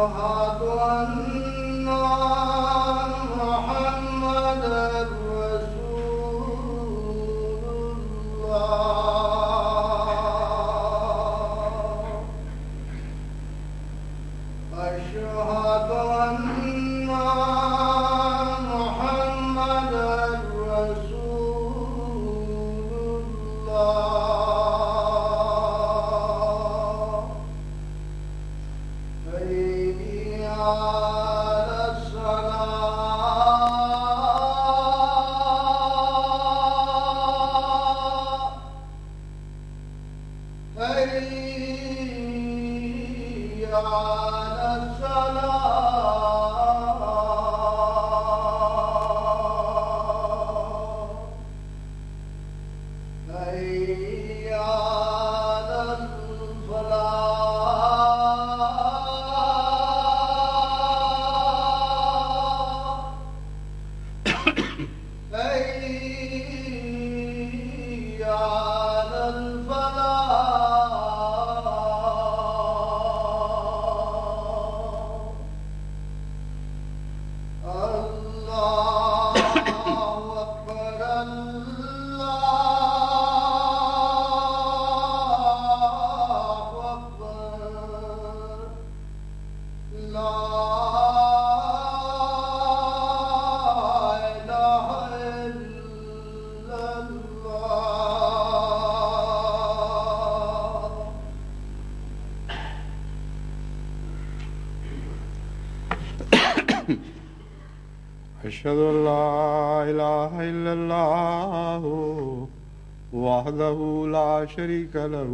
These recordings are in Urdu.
أشهد أن لا إله إلا الله وحده لا شريك له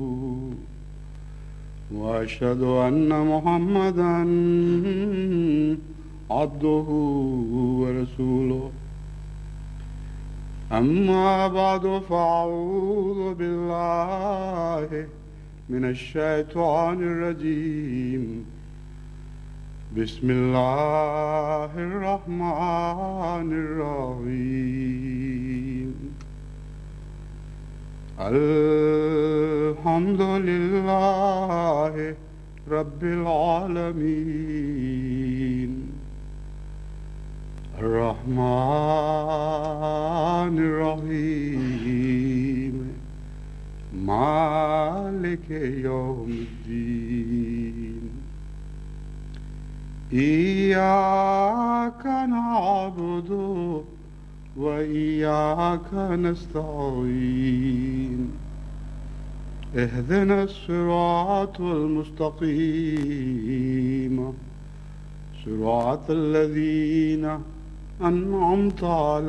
وأشهد أن محمدا عبده ورسوله أما بعد فأعوذ بالله من الشيطان الرجيم بسم الله الرحمن الرحيم الحمد لله رب العالمين الرحمن الرحيم مالك يوم الدين إياك نعبد وإياك نستعين اهدنا الصراط المستقيم صراط الذين أنعمت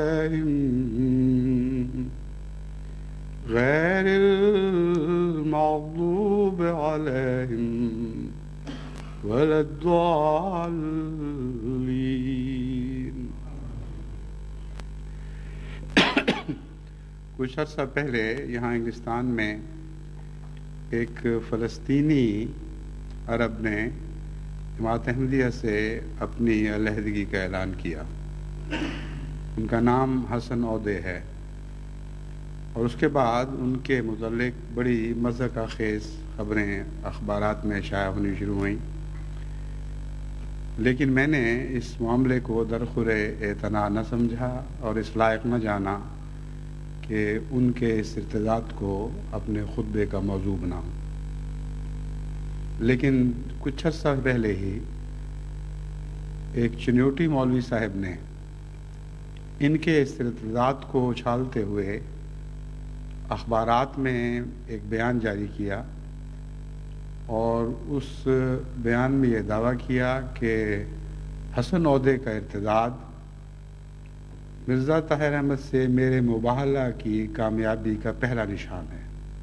عليهم غير المغضوب عليهم ولا الضالين. کچھ عرصہ پہلے یہاں انگلستان میں ایک فلسطینی عرب نے جماعت احمدیہ سے اپنی علیحدگی کا اعلان کیا. ان کا نام حسن عودے ہے اور اس کے بعد ان کے متعلق بڑی مضحکہ خیز خبریں اخبارات میں شائع ہونی شروع ہوئیں، لیکن میں نے اس معاملے کو درخور اعتنا نہ سمجھا اور اس لائق نہ جانا کہ ان کے اس ارتداد کو اپنے خطبے کا موضوع بناؤں. لیکن کچھ عرصہ پہلے ہی ایک چنیوٹی مولوی صاحب نے ان کے اس ارتداد کو اچھالتے ہوئے اخبارات میں ایک بیان جاری کیا اور اس بیان میں یہ دعویٰ کیا کہ حسن عودے کا ارتداد مرزا طاہر احمد سے میرے مباہلہ کی کامیابی کا پہلا نشان ہے.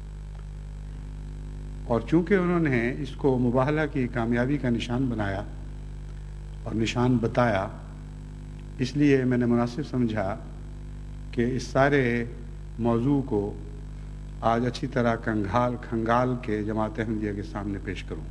اور چونکہ انہوں نے اس کو مباہلہ کی کامیابی کا نشان بنایا اور نشان بتایا، اس لیے میں نے مناسب سمجھا کہ اس سارے موضوع کو آج اچھی طرح کھنگال کے جماعت احمدیہ کے سامنے پیش کروں،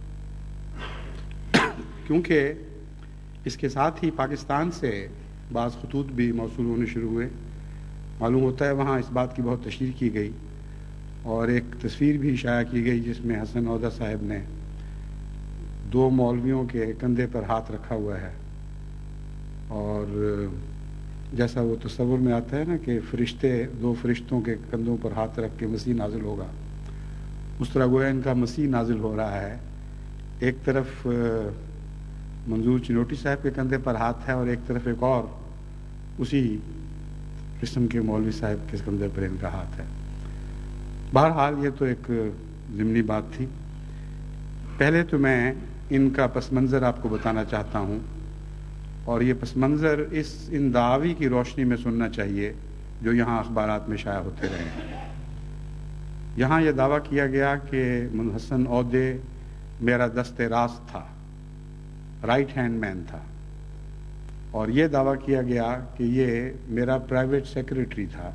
کیونکہ اس کے ساتھ ہی پاکستان سے بعض خطوط بھی موصول ہونے شروع ہوئے. معلوم ہوتا ہے وہاں اس بات کی بہت تشہیر کی گئی اور ایک تصویر بھی شائع کی گئی جس میں حسن عودہ صاحب نے 2 مولویوں کے کندھے پر ہاتھ رکھا ہوا ہے، اور جیسا وہ تصور میں آتا ہے نا کہ 2 فرشتوں کے کندھوں پر ہاتھ رکھ کے مسیح نازل ہوگا، اس طرح گویا ان کا مسیح نازل ہو رہا ہے۔ ایک طرف منظور چنوٹی صاحب کے کندھے پر ہاتھ ہے، اور ایک طرف ایک اور اسی قسم کے مولوی صاحب کے کندھے پر ان کا ہاتھ ہے۔ بہرحال یہ تو ایک ضمنی بات تھی۔ پہلے تو میں ان کا پس منظر آپ کو بتانا چاہتا ہوں، اور یہ پس منظر ان دعاوی کی روشنی میں سننا چاہیے جو یہاں اخبارات میں شائع ہوتے رہے ہیں۔ یہاں یہ دعویٰ کیا گیا کہ منحسن عہدے میرا دست راست تھا، رائٹ ہینڈ مین تھا، اور یہ دعویٰ کیا گیا کہ یہ میرا پرائیویٹ سیکریٹری تھا۔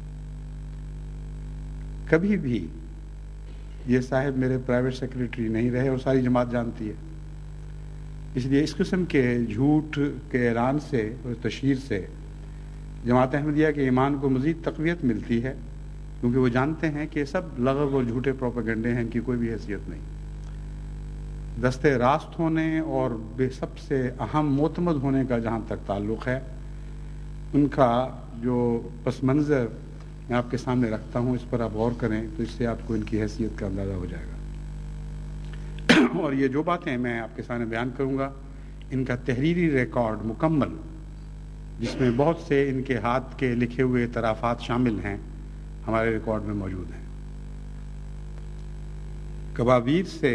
کبھی بھی یہ صاحب میرے پرائیویٹ سیکریٹری نہیں رہے، اور ساری جماعت جانتی ہے۔ اس لیے اس قسم کے جھوٹ کے اعلان سے اور تشہیر سے جماعت احمدیہ کے ایمان کو مزید تقویت ملتی ہے، کیونکہ وہ جانتے ہیں کہ سب لغو اور جھوٹے پروپیگنڈے ہیں، ان کی کوئی بھی حیثیت نہیں۔ دست راست ہونے اور سب سے اہم معتمد ہونے کا جہاں تک تعلق ہے، ان کا جو پس منظر میں آپ کے سامنے رکھتا ہوں، اس پر آپ غور کریں تو اس سے آپ کو ان کی حیثیت کا اندازہ ہو جائے گا۔ اور یہ جو باتیں میں آپ کے سامنے بیان کروں گا، ان کا تحریری ریکارڈ مکمل، جس میں بہت سے ان کے ہاتھ کے لکھے ہوئے اعترافات شامل ہیں، ہمارے ریکارڈ میں موجود ہیں۔ کبابیر سے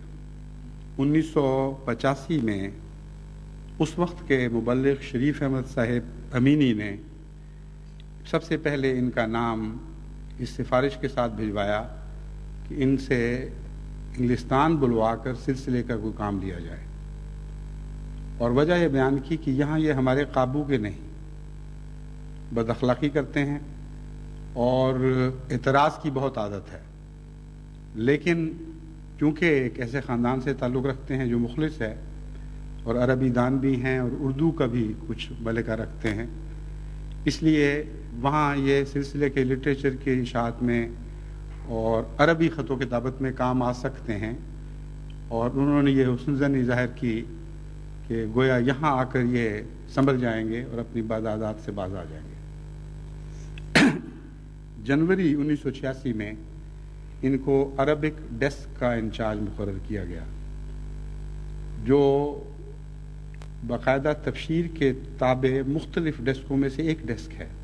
1985 میں اس وقت کے مبلغ شریف احمد صاحب امینی نے سب سے پہلے ان کا نام اس سفارش کے ساتھ بھجوایا کہ ان سے انگلستان بلوا کر سلسلے کا کوئی کام لیا جائے، اور وجہ یہ بیان کی کہ یہاں یہ ہمارے قابو کے نہیں، بد اخلاقی کرتے ہیں اور اعتراض کی بہت عادت ہے، لیکن چونکہ ایک ایسے خاندان سے تعلق رکھتے ہیں جو مخلص ہے اور عربی دان بھی ہیں اور اردو کا بھی کچھ ملکہ رکھتے ہیں، اس لیے وہاں یہ سلسلے کے لٹریچر کی اشاعت میں اور عربی خط و کتابت میں کام آ سکتے ہیں، اور انہوں نے یہ حسن ظنی ظاہر کی کہ گویا یہاں آ کر یہ سنبھل جائیں گے اور اپنی بدعادات سے باز آ جائیں گے۔ جنوری 1986 میں ان کو عربک ڈیسک کا انچارج مقرر کیا گیا، جو باقاعدہ تبشیر کے تابع مختلف ڈیسکوں میں سے ایک ڈیسک ہے۔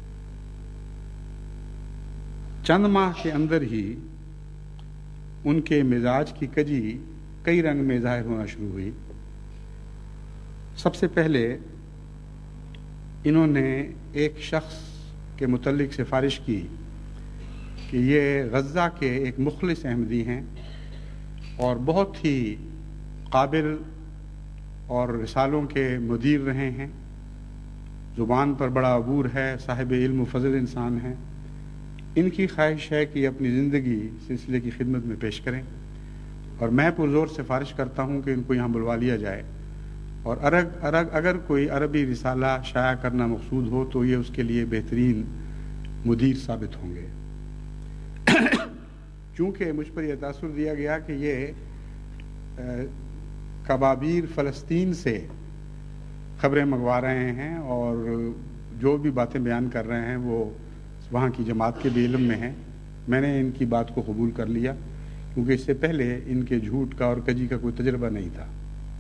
چند ماہ کے اندر ہی ان کے مزاج کی کجی کئی رنگ میں ظاہر ہونا شروع ہوئی۔ سب سے پہلے انہوں نے ایک شخص کے متعلق سفارش کی کہ یہ غزہ کے ایک مخلص احمدی ہیں اور بہت ہی قابل اور رسالوں کے مدیر رہے ہیں، زبان پر بڑا عبور ہے، صاحب علم و فضل انسان ہیں۔ ان کی خواہش ہے کہ اپنی زندگی سلسلے کی خدمت میں پیش کریں، اور میں پرزور سفارش کرتا ہوں کہ ان کو یہاں بلوا لیا جائے، اور اگر کوئی عربی رسالہ شائع کرنا مقصود ہو تو یہ اس کے لیے بہترین مدیر ثابت ہوں گے۔ چونکہ مجھ پر یہ تاثر دیا گیا کہ یہ کبابیر فلسطین سے خبریں منگوا رہے ہیں اور جو بھی باتیں بیان کر رہے ہیں وہ وہاں کی جماعت کے بھی علم میں ہیں، میں نے ان کی بات کو قبول کر لیا، کیونکہ اس سے پہلے ان کے جھوٹ کا اور کجی کا کوئی تجربہ نہیں تھا۔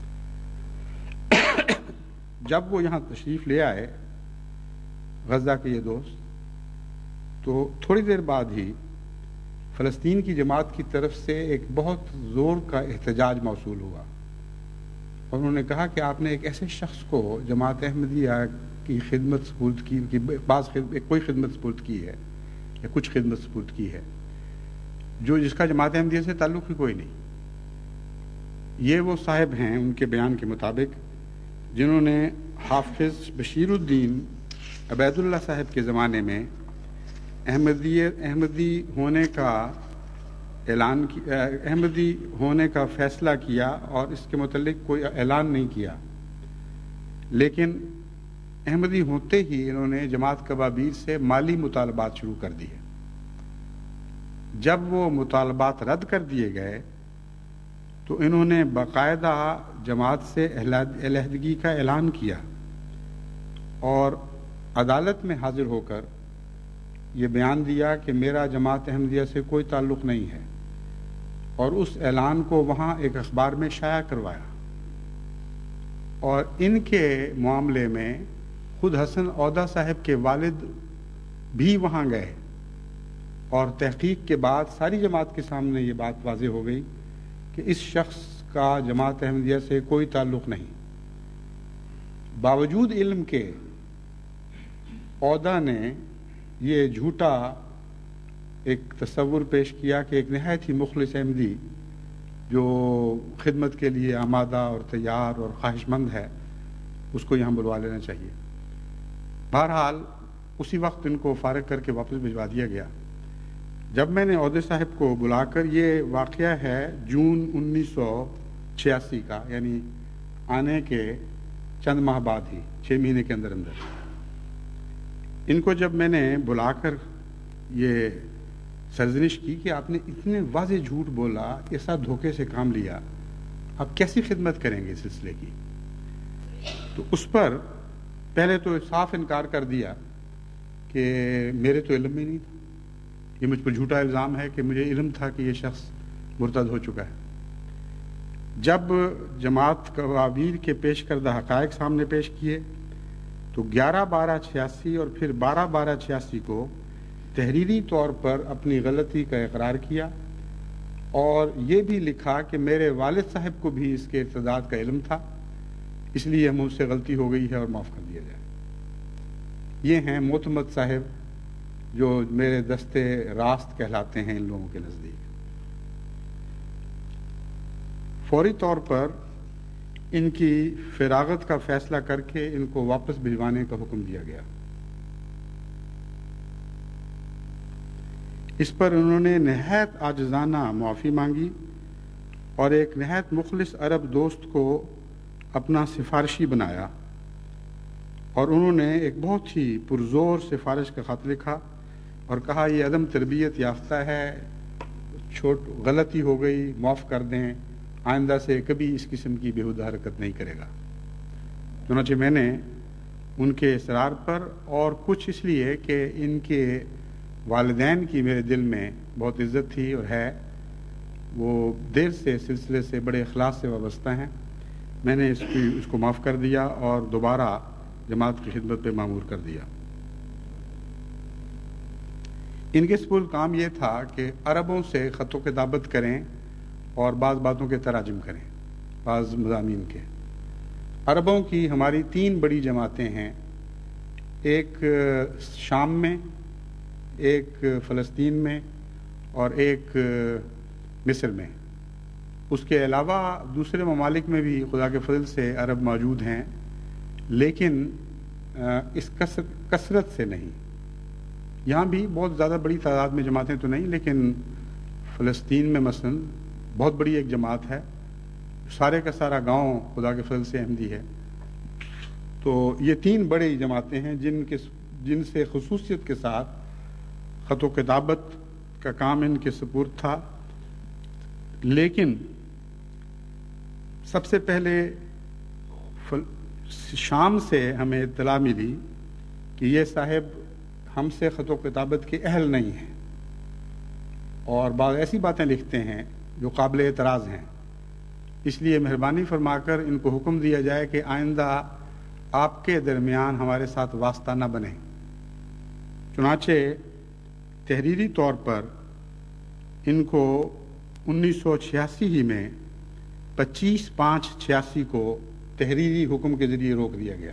جب وہ یہاں تشریف لے آئے غزہ کے یہ دوست، تو تھوڑی دیر بعد ہی فلسطین کی جماعت کی طرف سے ایک بہت زور کا احتجاج موصول ہوا، اور انہوں نے کہا کہ آپ نے ایک ایسے شخص کو جماعت احمدیہ کی خدمت سپرد کی، کوئی خدمت سپرد کی ہے یا کچھ خدمت سپرد کی ہے جس کا جماعت احمدیہ سے تعلق ہی کوئی نہیں۔ یہ وہ صاحب ہیں ان کے بیان کے مطابق جنہوں نے حافظ بشیر الدین عبید اللہ صاحب کے زمانے میں احمدی ہونے کا اعلان کیا، احمدی ہونے کا فیصلہ کیا، اور اس کے متعلق کوئی اعلان نہیں کیا، لیکن احمدی ہوتے ہی انہوں نے جماعت کبابیر سے مالی مطالبات شروع کر دیے۔ جب وہ مطالبات رد کر دیے گئے تو انہوں نے باقاعدہ جماعت سے علیحدگی کا اعلان کیا اور عدالت میں حاضر ہو کر یہ بیان دیا کہ میرا جماعت احمدیہ سے کوئی تعلق نہیں ہے، اور اس اعلان کو وہاں ایک اخبار میں شائع کروایا۔ اور ان کے معاملے میں خود حسن عودہ صاحب کے والد بھی وہاں گئے، اور تحقیق کے بعد ساری جماعت کے سامنے یہ بات واضح ہو گئی کہ اس شخص کا جماعت احمدیہ سے کوئی تعلق نہیں۔ باوجود علم کے عودہ نے یہ جھوٹا ایک تصور پیش کیا کہ ایک نہایت ہی مخلص احمدی جو خدمت کے لیے آمادہ اور تیار اور خواہش مند ہے، اس کو یہاں بلوا لینا چاہیے۔ بہرحال اسی وقت ان کو فارغ کر کے واپس بھجوا دیا گیا۔ جب میں نے عودے صاحب کو بلا کر، یہ واقعہ ہے جون 1986 کا، یعنی آنے کے چند ماہ بعد ہی، 6 مہینے کے اندر اندر، ان کو جب میں نے بلا کر یہ سرزنش کی کہ آپ نے اتنے واضح جھوٹ بولا، ایسا دھوکے سے کام لیا، آپ کیسی خدمت کریں گے اس سلسلے کی؟ تو اس پر پہلے تو صاف انکار کر دیا کہ میرے تو علم میں نہیں تھا، یہ مجھ پر جھوٹا الزام ہے کہ مجھے علم تھا کہ یہ شخص مرتد ہو چکا ہے۔ جب جماعت قوابیر کے پیش کردہ حقائق سامنے پیش کیے تو 11/12/86 اور پھر 12/12/86 کو تحریری طور پر اپنی غلطی کا اقرار کیا، اور یہ بھی لکھا کہ میرے والد صاحب کو بھی اس کے ارتداد کا علم تھا، اس لیے مجھ سے غلطی ہو گئی ہے اور معاف کر دیا جائے۔ یہ ہیں معتمد صاحب جو میرے دستے راست کہلاتے ہیں ان لوگوں کے نزدیک۔ فوری طور پر ان کی فراغت کا فیصلہ کر کے ان کو واپس بھجوانے کا حکم دیا گیا۔ اس پر انہوں نے نہایت عاجزانہ معافی مانگی اور ایک نہایت مخلص عرب دوست کو اپنا سفارشی بنایا، اور انہوں نے ایک بہت ہی پرزور سفارش کا خط لکھا اور کہا یہ عدم تربیت یافتہ ہے، غلطی ہو گئی، معاف کر دیں، آئندہ سے کبھی اس قسم کی بےہودہ حرکت نہیں کرے گا۔ چنانچہ میں نے ان کے اصرار پر، اور کچھ اس لیے کہ ان کے والدین کی میرے دل میں بہت عزت تھی اور ہے، وہ دیر سے سلسلے سے بڑے اخلاص سے وابستہ ہیں، میں نے اس کو معاف کر دیا اور دوبارہ جماعت کی خدمت پہ مامور کر دیا۔ ان کے سپرد کام یہ تھا کہ عربوں سے خط و کتابت کریں اور بعض باتوں کے تراجم کریں، بعض مضامین کے۔ عربوں کی ہماری 3 بڑی جماعتیں ہیں، ایک شام میں، ایک فلسطین میں، اور ایک مصر میں۔ اس کے علاوہ دوسرے ممالک میں بھی خدا کے فضل سے عرب موجود ہیں، لیکن اس کثرت سے نہیں۔ یہاں بھی بہت زیادہ بڑی تعداد میں جماعتیں تو نہیں، لیکن فلسطین میں مثلا بہت بڑی ایک جماعت ہے، سارے کا سارا گاؤں خدا کے فضل سے احمدی ہے۔ تو یہ 3 بڑی جماعتیں ہیں جن سے خصوصیت کے ساتھ خط و کتابت کا کام ان کے سپرد تھا۔ لیکن سب سے پہلے شام سے ہمیں اطلاع ملی کہ یہ صاحب ہم سے خط و کتابت کے اہل نہیں ہیں، اور بعض ایسی باتیں لکھتے ہیں جو قابل اعتراض ہیں، اس لیے مہربانی فرما کر ان کو حکم دیا جائے کہ آئندہ آپ کے درمیان ہمارے ساتھ واسطہ نہ بنے۔ چنانچہ تحریری طور پر ان کو 1986 ہی میں 25/5/86 کو تحریری حکم کے ذریعے روک دیا گیا۔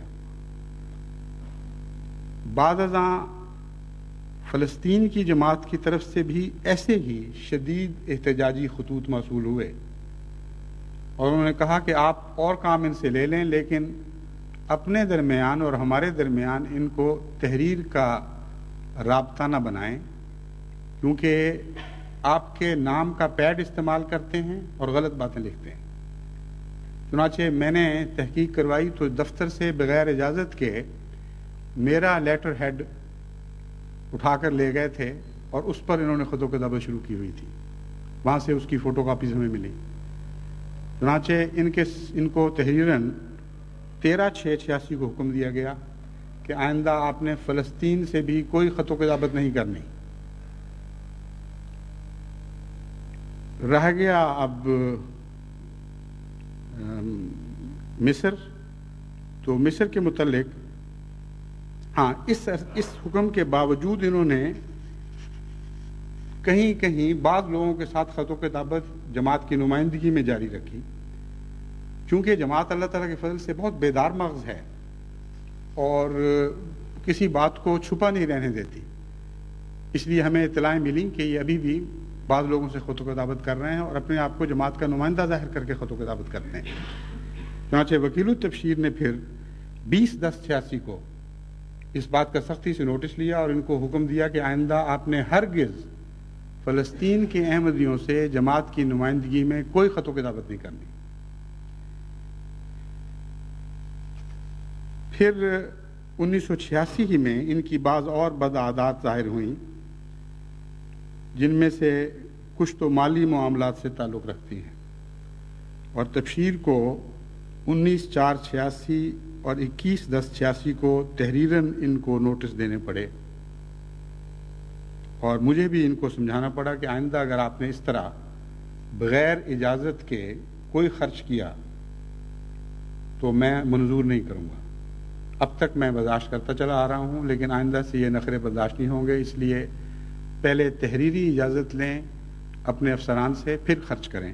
بعد ازاں فلسطین کی جماعت کی طرف سے بھی ایسے ہی شدید احتجاجی خطوط موصول ہوئے، اور انہوں نے کہا کہ آپ اور کام ان سے لے لیں، لیکن اپنے درمیان اور ہمارے درمیان ان کو تحریر کا رابطہ نہ بنائیں، کیونکہ آپ کے نام کا پیڈ استعمال کرتے ہیں اور غلط باتیں لکھتے ہیں۔ چنانچہ میں نے تحقیق کروائی تو دفتر سے بغیر اجازت کے میرا لیٹر ہیڈ اٹھا کر لے گئے تھے، اور اس پر انہوں نے خط و کتابت شروع کی ہوئی تھی، وہاں سے اس کی فوٹو کاپیز ہمیں ملی۔ चुनाचे इनको तहरीरन 13/6/86 को हुक्म दिया गया कि आइंदा आपने फ़लस्तीन से भी कोई ख़तो किताबत नहीं करनी। रह गया अब मिस्र, तो मिस्र के मुतल्लिक इस हुक्म के बावजूद इन्होंने कहीं कहीं बाद लोगों के साथ ख़तो किताबत जमात की नुमाइंदगी में जारी रखी, क्योंकि जमात अल्लाह ताला के फजल से बहुत बेदार मग़ज़ है और किसी बात को छुपा नहीं रहने देती। इसलिए हमें इत्तलाएं मिली कि ये अभी भी बाद लोगों से ख़तो किताबत कर रहे हैं और अपने आप को जमात का नुमाइंदा ज़ाहिर करके ख़तो किताबत करते हैं। चुनांचे वकील तफसीर ने फिर 20/10/86 को इस बात का सख्ती से नोटिस लिया और इनको हुक्म दिया कि आइंदा आपने हरगिज़ फ़लस्तीन के अहमदियों से जमात की नुमाइंदगी में कोई ख़तो किताबत नहीं करनी। फिर 1986 ही में इनकी बाज़ और बदआदात ज़ाहिर हुई, जिनमें से कुछ तो माली मामलात से ताल्लुक़ रखती हैं, और तफसीर को 19/4/86 और 21/10/86 को तहरीरन इनको नोटिस देने पड़े और मुझे भी इनको समझाना पड़ा कि आइंदा अगर आपने इस तरह बग़ैर इजाज़त के कोई ख़र्च किया तो मैं मंजूर नहीं करूँगा। अब तक मैं बर्दाश्त करता चला आ रहा हूँ, लेकिन आइंदा से ये नखरे बर्दाश्त नहीं होंगे, इसलिए पहले तहरीरी इजाज़त लें अपने अफसरान से, फिर खर्च करें।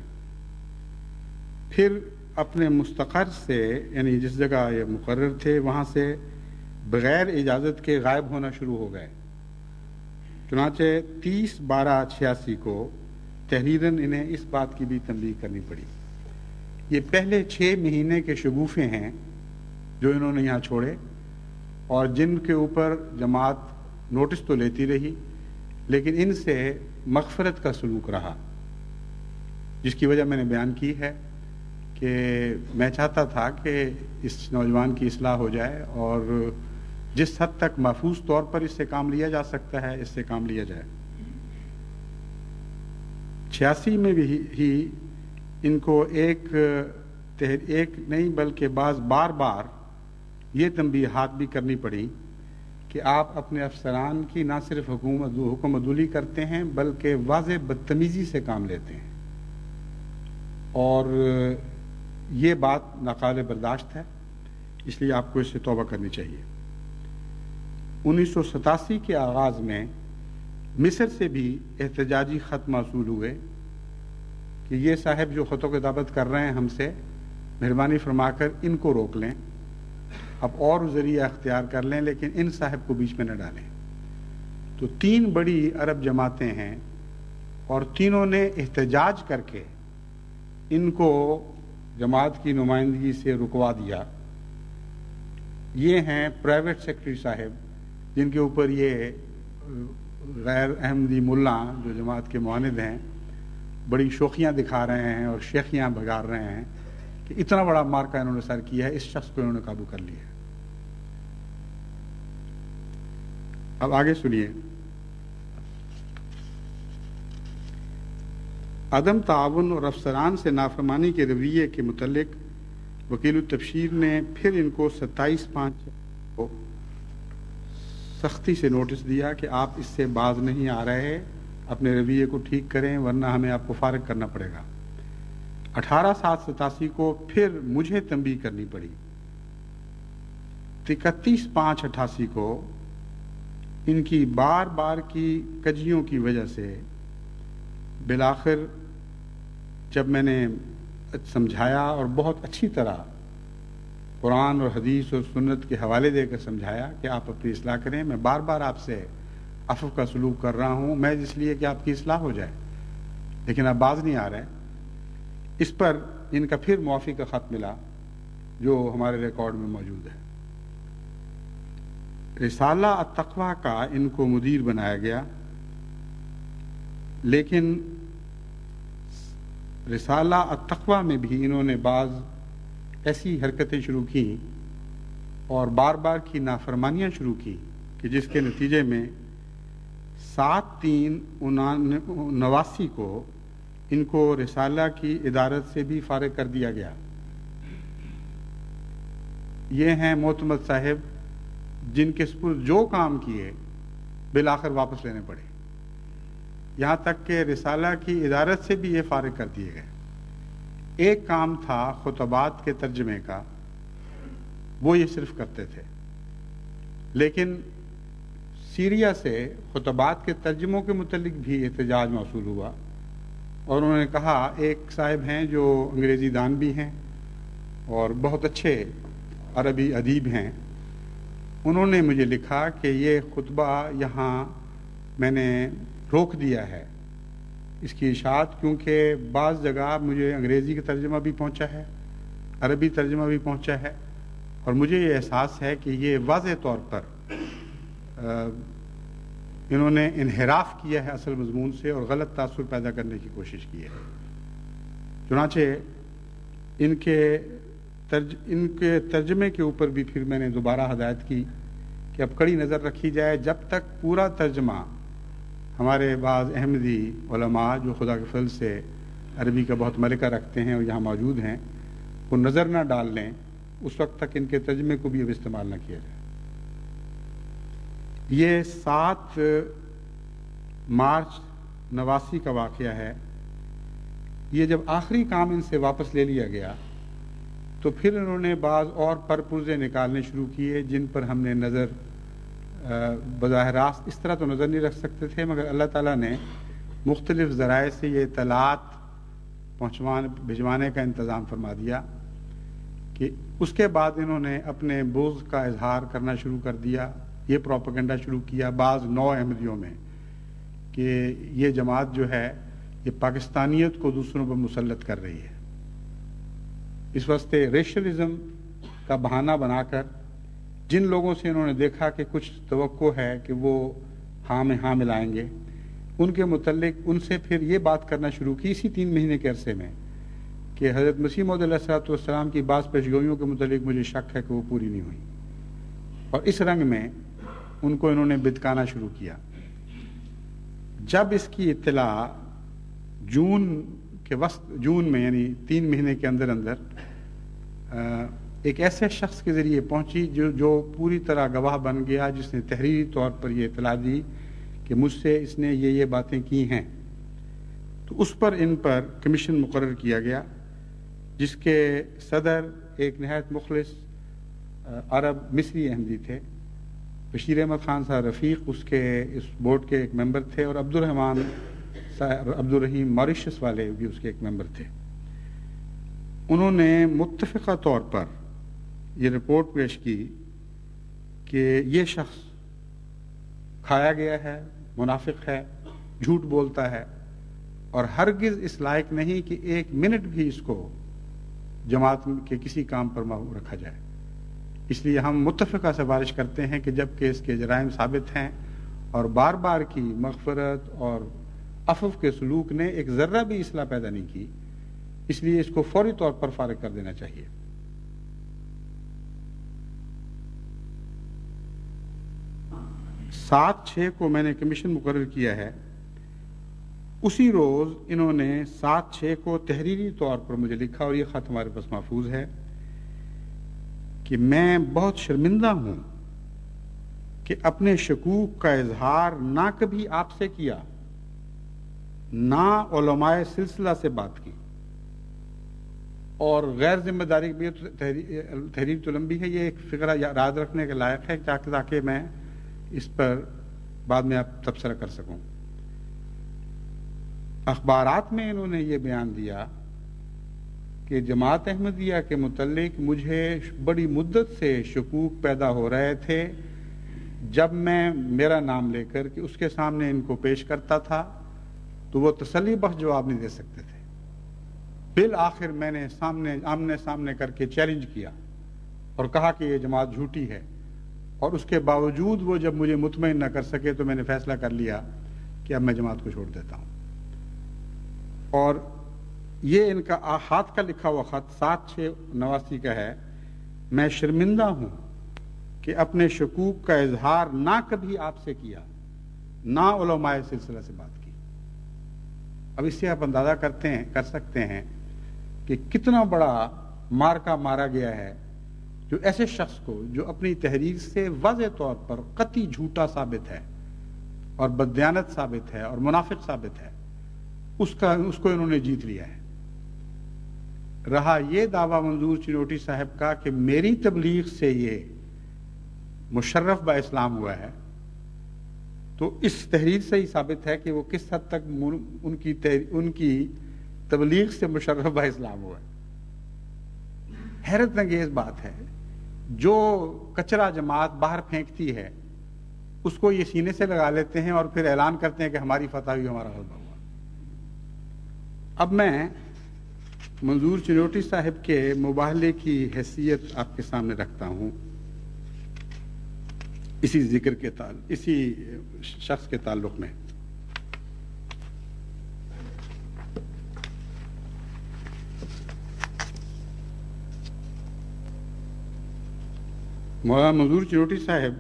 फिर अपने मुस्तक़र से, यानी जिस जगह ये मुकर्रर थे वहाँ से बग़ैर इजाज़त के गायब होना शुरू हो गए। चुनांचे 30/12/86 को तहरीरन इन्हें इस बात की भी तंबीह करनी पड़ी। ये पहले 6 महीने के शगुफ़े हैं जो इन्होंने यहाँ छोड़े और जिनके ऊपर जमात नोटिस तो लेती रही, लेकिन इनसे मग़फ़रत का सलूक रहा, जिसकी वजह मैंने बयान की है कि मैं चाहता था कि इस नौजवान की इस्लाह हो जाए और जिस हद तक महफूज तौर पर इससे काम लिया जा सकता है इससे काम लिया जाए। 86 में भी इनको एक नहीं बल्कि बार बार ये तंबीहात भी करनी पड़ी कि आप अपने अफसरान की ना सिर्फ हुक्मअदूली करते हैं बल्कि वाज़ेह बदतमीज़ी से काम लेते हैं, और ये बात नाकाबिल बर्दाश्त है, इसलिए आपको इससे तौबा करनी चाहिए। 1987 के आगाज़ में मिस्र से भी एहतजाजी ख़त मौसूल हुए कि ये साहब जो ख़तो किताबत कर रहे हैं हमसे, मेहरबानी फरमाकर इनको रोक लें, अब और ज़रिया अख्तियार कर लें, लेकिन इन साहब को बीच में न डालें। तो 3 बड़ी अरब जमातें हैं और तीनों ने एहतजाज करके इनको जमात की नुमाइंदगी से रुकवा दिया। ये हैं प्राइवेट सेक्रेटरी साहब, जिनके ऊपर ये गैर अहमदी मुल्ला जो जमात के मुआनिद हैं बड़ी शोखियाँ दिखा रहे हैं और शेखियाँ भगार रहे हैं कि इतना बड़ा मार्का इन्होंने सर किया है, इस शख्स को इन्होंने काबू कर लिया। अब आगे सुनिए। अदम ताउन और अफसरान से नाफरमानी के रवैये के मुतल्लिक वकील तफसीर ने फिर इनको 27/5 को सख्ती से नोटिस दिया कि आप इससे बाज नहीं आ रहे, अपने रवैये को ठीक करें वरना हमें आपको फारिग करना पड़ेगा। 18/7/87 को फिर मुझे तंबीह करनी पड़ी। 31/5/88 को इनकी बार बार की कजियों की वजह से बिलाखिर जब मैंने समझाया और बहुत अच्छी तरह कुरान और हदीस और सुन्नत के हवाले देकर समझाया कि आप अपनी इस्लाह करें, मैं बार बार आपसे अफ़व का सलूक कर रहा हूँ मैं इसलिए कि आपकी इस्लाह हो जाए, लेकिन आप बाज नहीं आ रहे। इस पर इनका फिर मुआफ़ी का ख़त मिला जो हमारे रिकॉर्ड में मौजूद है। रिसाला अत-तक़वा का इनको मुदीर बनाया गया, लेकिन रिसाला अत-तक़वा में भी इन्होंने बाज़ ऐसी हरकतें शुरू की और बार बार की नाफरमानियाँ शुरू की कि जिसके नतीजे में 7/3/89 को ان کو رسالہ کی ادارت سے بھی فارغ کر دیا گیا۔ یہ ہیں معتمد صاحب جن کے سپرد جو کام کیے بالآخر واپس لینے پڑے، یہاں تک کہ رسالہ کی ادارت سے بھی یہ فارغ کر دیے گئے۔ ایک کام تھا خطبات کے ترجمے کا، وہ یہ صرف کرتے تھے، لیکن سیریا سے خطبات کے ترجموں کے متعلق بھی احتجاج موصول ہوا، اور انہوں نے کہا، ایک صاحب ہیں جو انگریزی دان بھی ہیں اور بہت اچھے عربی ادیب ہیں، انہوں نے مجھے لکھا کہ یہ خطبہ یہاں میں نے روک دیا ہے اس کی اشاعت، کیونکہ بعض جگہ مجھے انگریزی کا ترجمہ بھی پہنچا ہے، عربی ترجمہ بھی پہنچا ہے، اور مجھے یہ احساس ہے کہ یہ واضح طور پر انہوں نے انحراف کیا ہے اصل مضمون سے اور غلط تاثر پیدا کرنے کی کوشش کی ہے۔ چنانچہ ان کے ترجمے کے اوپر بھی پھر میں نے دوبارہ ہدایت کی کہ اب کڑی نظر رکھی جائے، جب تک پورا ترجمہ ہمارے بعض احمدی علماء جو خدا کے فضل سے عربی کا بہت ملکہ رکھتے ہیں اور یہاں موجود ہیں، وہ نظر نہ ڈال لیں، اس وقت تک ان کے ترجمے کو بھی اب استعمال نہ کیا جائے۔ یہ 7 مارچ 89 کا واقعہ ہے۔ یہ جب آخری کام ان سے واپس لے لیا گیا تو پھر انہوں نے بعض اور پرپرزے نکالنے شروع کیے جن پر ہم نے نظر بظاہر راست اس طرح تو نظر نہیں رکھ سکتے تھے، مگر اللہ تعالیٰ نے مختلف ذرائع سے یہ اطلاعات بھجوانے کا انتظام فرما دیا کہ اس کے بعد انہوں نے اپنے بغض کا اظہار کرنا شروع کر دیا، یہ پروپیگنڈا شروع کیا بعض نو احمدیوں میں کہ یہ جماعت جو ہے یہ پاکستانیت کو دوسروں پر مسلط کر رہی ہے۔ اس واسطے ریشلزم کا بہانہ بنا کر جن لوگوں سے انہوں نے دیکھا کہ کچھ توقع ہے کہ وہ ہاں میں ہاں ملائیں گے، ان کے متعلق ان سے پھر یہ بات کرنا شروع کی اسی 3 مہینے کے عرصے میں کہ حضرت مسیح موعود علیہ الصلوۃ والسلام کی بعض پیشگوئیوں کے متعلق مجھے شک ہے کہ وہ پوری نہیں ہوئی، اور اس رنگ میں ان کو انہوں نے بدکانا شروع کیا۔ جب اس کی اطلاع جون میں یعنی 3 مہینے کے اندر ایک ایسے شخص کے ذریعے پہنچی جو پوری طرح گواہ بن گیا، جس نے تحریری طور پر یہ اطلاع دی کہ مجھ سے اس نے یہ باتیں کی ہیں، تو اس پر ان پر کمیشن مقرر کیا گیا جس کے صدر ایک نہایت مخلص عرب مصری احمدی تھے، بشیر احمد خان صاحب رفیق اس بورڈ کے ایک ممبر تھے، اور عبدالرحیم ماریشس والے بھی اس کے ایک ممبر تھے۔ انہوں نے متفقہ طور پر یہ رپورٹ پیش کی کہ یہ شخص کھایا گیا ہے، منافق ہے، جھوٹ بولتا ہے، اور ہرگز اس لائق نہیں کہ 1 منٹ بھی اس کو جماعت کے کسی کام پر رکھا جائے۔ اس لیے ہم متفقہ سفارش کرتے ہیں کہ جب کہ اس کے جرائم ثابت ہیں اور بار بار کی مغفرت اور عفو کے سلوک نے ایک ذرہ بھی اصلاح پیدا نہیں کی، اس لیے اس کو فوری طور پر فارغ کر دینا چاہیے۔ 7/6 کو میں نے کمیشن مقرر کیا ہے، اسی روز انہوں نے 7/6 کو تحریری طور پر مجھے لکھا، اور یہ خط ہمارے پاس محفوظ ہے، کہ میں بہت شرمندہ ہوں کہ اپنے شکوک کا اظہار نہ کبھی آپ سے کیا، نہ علماء سلسلہ سے بات کی، اور غیر ذمہ داری بھی تحریر تو لمبی ہے، یہ ایک فقرہ یاد رکھنے کے لائق ہے تاکہ میں اس پر بعد میں آپ تبصرہ کر سکوں۔ اخبارات میں انہوں نے یہ بیان دیا کہ جماعت احمدیہ کے متعلق مجھے بڑی مدت سے شکوک پیدا ہو رہے تھے، جب میں میرا نام لے کر کہ اس کے سامنے ان کو پیش کرتا تھا تو وہ تسلی بخش جواب نہیں دے سکتے تھے۔ بالآخر میں نے آمنے سامنے کر کے چیلنج کیا اور کہا کہ یہ جماعت جھوٹی ہے، اور اس کے باوجود وہ جب مجھے مطمئن نہ کر سکے تو میں نے فیصلہ کر لیا کہ اب میں جماعت کو چھوڑ دیتا ہوں۔ اور یہ ان کا ہاتھ کا لکھا ہوا خط 7/6/89 کا ہے۔ میں شرمندہ ہوں کہ اپنے شکوک کا اظہار نہ کبھی آپ سے کیا، نہ علماء سلسلہ سے بات کی۔ اب اس سے آپ اندازہ کر سکتے ہیں کہ کتنا بڑا مارکا مارا گیا ہے جو ایسے شخص کو جو اپنی تحریر سے واضح طور پر قطعی جھوٹا ثابت ہے اور بددیانت ثابت ہے اور منافق ثابت ہے، اس کو انہوں نے جیت لیا ہے۔ رہا یہ دعویٰ منظور چنوٹی صاحب کا کہ میری تبلیغ سے یہ مشرف با اسلام ہوا ہے، تو اس تحریر سے ہی ثابت ہے کہ وہ کس حد تک ان کی تبلیغ سے مشرف با اسلام ہوا ہے۔ حیرت انگیز بات ہے، جو کچرا جماعت باہر پھینکتی ہے اس کو یہ سینے سے لگا لیتے ہیں اور پھر اعلان کرتے ہیں کہ ہماری فتح ہوئی، ہمارا غلبہ ہوا۔ اب میں منظور چنوٹی صاحب کے مباہلے کی حیثیت آپ کے سامنے رکھتا ہوں، اسی شخص کے تعلق میں۔ مولانا منظور چنوٹی صاحب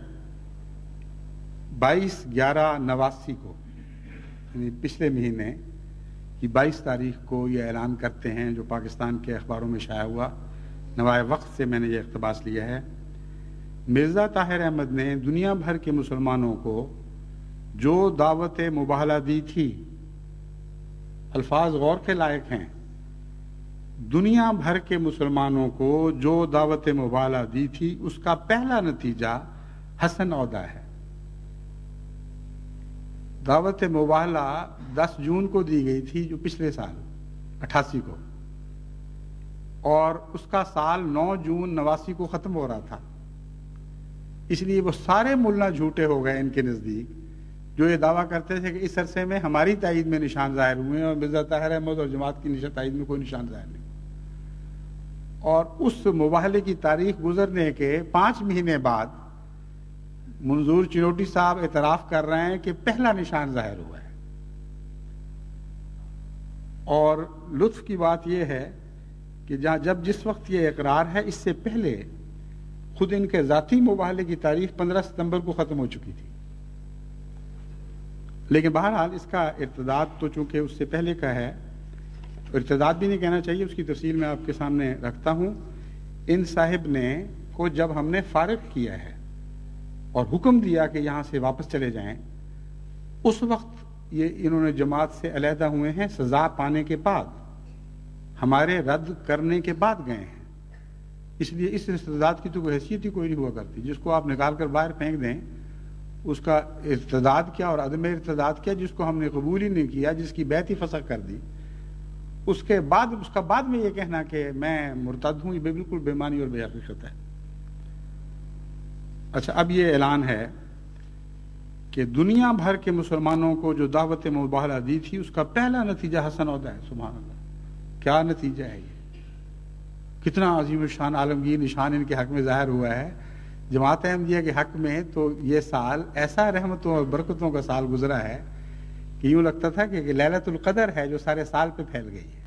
22/11/89 کو، یعنی پچھلے مہینے کی 22 تاریخ کو یہ اعلان کرتے ہیں، جو پاکستان کے اخباروں میں شائع ہوا، نوائے وقت سے میں نے یہ اقتباس لیا ہے۔ مرزا طاہر احمد نے دنیا بھر کے مسلمانوں کو جو دعوت مباہلہ دی تھی، الفاظ غور کے لائق ہیں، دنیا بھر کے مسلمانوں کو جو دعوت مباہلہ دی تھی اس کا پہلا نتیجہ حسن عہدہ ہے۔ دعوت مباہلہ 10 جون کو دی گئی تھی، جو پچھلے سال 88 کو، اور اس کا سال 9 جون 89 کو ختم ہو رہا تھا۔ اس لیے وہ سارے ملا جھوٹے ہو گئے ان کے نزدیک، جو یہ دعویٰ کرتے تھے کہ اس عرصے میں ہماری تائید میں نشان ظاہر ہوئے ہیں اور مرزا طاہر احمد اور جماعت کی تائید میں کوئی نشان ظاہر نہیں۔ اور اس مباہلے کی تاریخ گزرنے کے 5 مہینے بعد منظور چنوٹی صاحب اعتراف کر رہے ہیں کہ پہلا نشان ظاہر ہوا ہے۔ اور لطف کی بات یہ ہے کہ جس وقت یہ اقرار ہے، اس سے پہلے خود ان کے ذاتی مباہلے کی تاریخ 15 ستمبر کو ختم ہو چکی تھی، لیکن بہرحال اس کا ارتداد تو چونکہ اس سے پہلے کا ہے، ارتداد بھی نہیں کہنا چاہیے، اس کی تفصیل میں آپ کے سامنے رکھتا ہوں۔ ان صاحب نے کو جب ہم نے فارغ کیا ہے اور حکم دیا کہ یہاں سے واپس چلے جائیں، اس وقت انہوں نے جماعت سے علیحدہ ہوئے ہیں، سزا پانے کے بعد، ہمارے رد کرنے کے بعد گئے ہیں۔ اس لیے اس ارتداد کی تو کوئی حیثیت ہی کوئی نہیں ہوا کرتی۔ جس کو آپ نکال کر باہر پھینک دیں، اس کا ارتداد کیا اور عدم ارتداد کیا، جس کو ہم نے قبول ہی نہیں کیا، جس کی بیعت ہی فسخ کر دی، اس کا بعد میں یہ کہنا کہ میں مرتد ہوں، یہ بالکل بے معنی اور بے حقیقت ہے۔ اچھا، اب یہ اعلان ہے کہ دنیا بھر کے مسلمانوں کو جو دعوت مباہلہ دی تھی اس کا پہلا نتیجہ حسن عہدہ ہے۔ سبحان اللہ، کیا نتیجہ ہے یہ! کتنا عظیم الشان عالمگیر نشان ان کے حق میں ظاہر ہوا ہے۔ جماعت احمدیہ کے حق میں تو یہ سال ایسا رحمتوں اور برکتوں کا سال گزرا ہے کہ یوں لگتا تھا کہ لیلۃ القدر ہے جو سارے سال پہ پھیل گئی ہے۔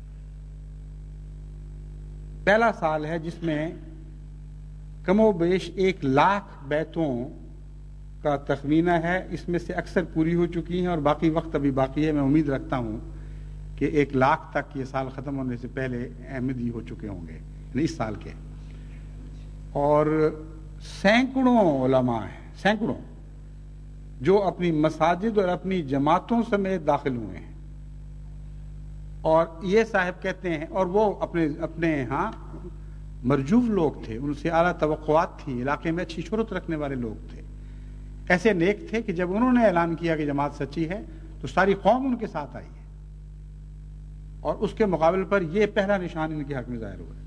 پہلا سال ہے جس میں کم و بیش 1,00,000 بیعتوں کا تخمینہ ہے، اس میں سے اکثر پوری ہو چکی ہیں اور باقی وقت ابھی باقی ہے۔ میں امید رکھتا ہوں کہ 1,00,000 تک یہ سال ختم ہونے سے پہلے احمدی ہو چکے ہوں گے، یعنی اس سال کے۔ اور سینکڑوں علماء ہیں، سینکڑوں، جو اپنی مساجد اور اپنی جماعتوں سمیت داخل ہوئے ہیں۔ اور یہ صاحب کہتے ہیں، اور وہ اپنے ہاں مرجوف لوگ تھے، ان سے اعلیٰ توقعات تھی، علاقے میں اچھی شہرت رکھنے والے لوگ تھے، ایسے نیک تھے کہ جب انہوں نے اعلان کیا کہ جماعت سچی ہے تو ساری قوم ان کے ساتھ آئی ہے، اور اس کے مقابل پر یہ پہلا نشان ان کے حق میں ظاہر ہوا ہے۔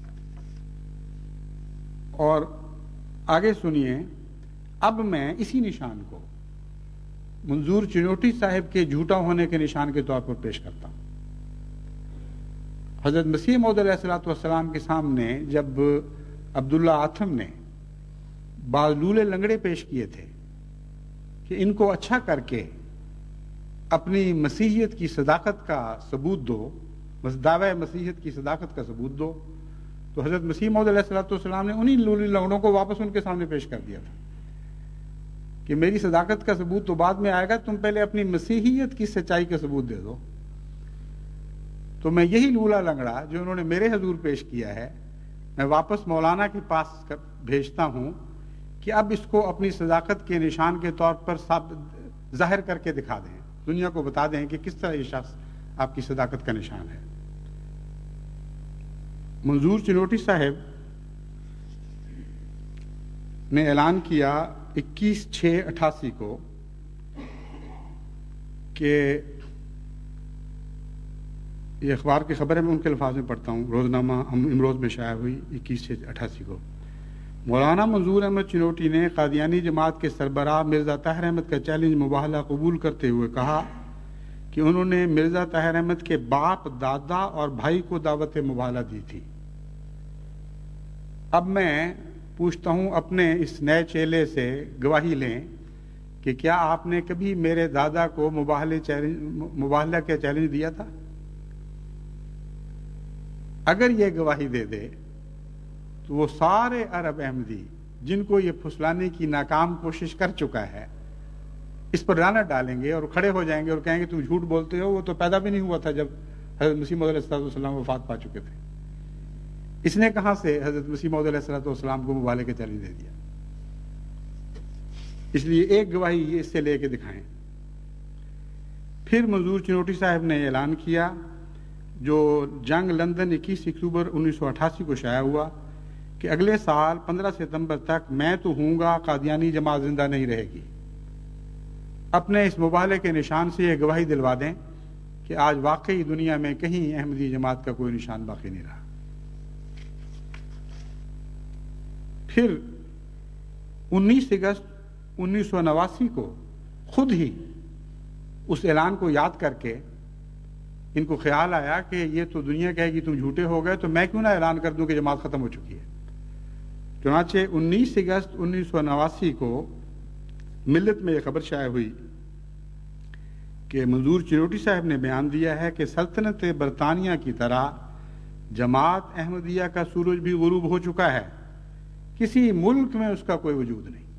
اور آگے سنیے، اب میں اسی نشان کو منظور چنوٹی صاحب کے جھوٹا ہونے کے نشان کے طور پر پیش کرتا ہوں۔ حضرت مسیح موعود علیہ الصلوۃ والسلام کے سامنے جب عبداللہ آتھم نے بعض لولے لنگڑے پیش کیے تھے کہ ان کو اچھا کر کے اپنی مسیحیت کی صداقت کا ثبوت دو، دعوی مسیحیت کی صداقت کا ثبوت دو، تو حضرت مسیح موعود علیہ الصلوۃ والسلام نے انہی لولے لنگڑوں کو واپس ان کے سامنے پیش کر دیا تھا کہ میری صداقت کا ثبوت تو بعد میں آئے گا، تم پہلے اپنی مسیحیت کی سچائی کا ثبوت دے دو۔ تو میں یہی لولا لنگڑا جو انہوں نے میرے حضور پیش کیا ہے میں واپس مولانا کے پاس بھیجتا ہوں کہ اب اس کو اپنی صداقت کے نشان کے طور پر ظاہر کر کے دکھا دیں، دنیا کو بتا دیں کہ کس طرح یہ شخص آپ کی صداقت کا نشان ہے۔ منظور چنوٹی صاحب نے اعلان کیا 21/6/88 کو کہ یہ اخبار کی خبر ہے، میں ان کے الفاظ میں پڑھتا ہوں، روزنامہ امروز میں شائع ہوئی 21/6/88 کو۔ مولانا منظور احمد چنوٹی نے قادیانی جماعت کے سربراہ مرزا طاہر احمد کا چیلنج مباہلہ قبول کرتے ہوئے کہا کہ انہوں نے مرزا طاہر احمد کے باپ، دادا اور بھائی کو دعوت مباہلہ دی تھی۔ اب میں پوچھتا ہوں اپنے اس نئے چیلے سے گواہی لیں کہ کیا آپ نے کبھی میرے دادا کو مباہلہ کا چیلنج دیا تھا؟ اگر یہ گواہی دے دے تو وہ سارے عرب احمدی جن کو یہ پھسلانے کی ناکام کوشش کر چکا ہے اس پر لعنت ڈالیں گے اور کھڑے ہو جائیں گے اور کہیں گے تم جھوٹ بولتے ہو، وہ تو پیدا بھی نہیں ہوا تھا جب حضرت مسیح موعود علیہ السلام وفات پا چکے تھے۔ اس نے کہاں سے حضرت مسیح موعود علیہ السلام کو مباہلے کا چیلنج دے دیا؟ اس لیے ایک گواہی یہ اس سے لے کے دکھائیں۔ پھر منظور چنوٹی صاحب نے اعلان کیا جو جنگ لندن 21 اکتوبر 1988 کو شائع ہوا کہ اگلے سال 15 ستمبر تک میں تو ہوں گا، قادیانی جماعت زندہ نہیں رہے گی۔ اپنے اس مباہلے کے نشان سے یہ گواہی دلوا دیں کہ آج واقعی دنیا میں کہیں احمدی جماعت کا کوئی نشان باقی نہیں رہا۔ پھر 19 اگست 1989 کو خود ہی اس اعلان کو یاد کر کے ان کو خیال آیا کہ یہ تو دنیا کہے گی تم جھوٹے ہو گئے، تو میں کیوں نہ اعلان کر دوں کہ جماعت ختم ہو چکی ہے۔ چنانچہ 19 اگست 1989 کو ملت میں یہ خبر شائع ہوئی کہ منظور چنوٹی صاحب نے بیان دیا ہے کہ سلطنت برطانیہ کی طرح جماعت احمدیہ کا سورج بھی غروب ہو چکا ہے، کسی ملک میں اس کا کوئی وجود نہیں۔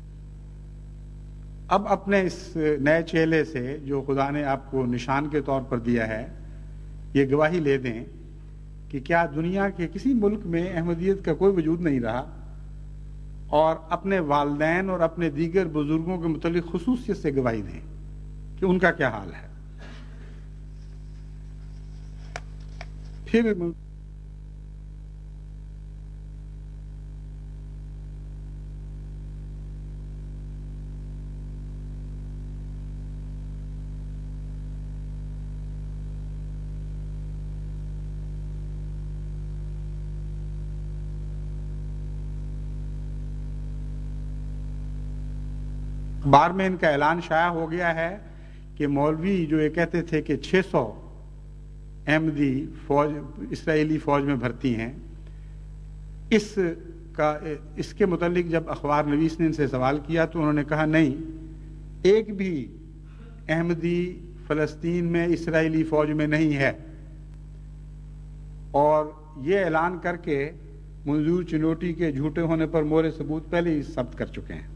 اب اپنے اس نئے چہلے سے جو خدا نے آپ کو نشان کے طور پر دیا ہے یہ گواہی لے دیں کہ کیا دنیا کے کسی ملک میں احمدیت کا کوئی وجود نہیں رہا، اور اپنے والدین اور اپنے دیگر بزرگوں کے متعلق خصوصیت سے گواہی دیں کہ ان کا کیا حال ہے۔ پھر بار میں ان کا اعلان شائع ہو گیا ہے کہ مولوی جو یہ کہتے تھے کہ 600 احمدی اسرائیلی فوج میں بھرتی ہیں، اس کے متعلق جب اخبار نویس نے ان سے سوال کیا تو انہوں نے کہا نہیں، ایک بھی احمدی فلسطین میں اسرائیلی فوج میں نہیں ہے، اور یہ اعلان کر کے منظور چنوٹی کے جھوٹے ہونے پر مہر ثبوت پہلے ہی ثبت کر چکے ہیں۔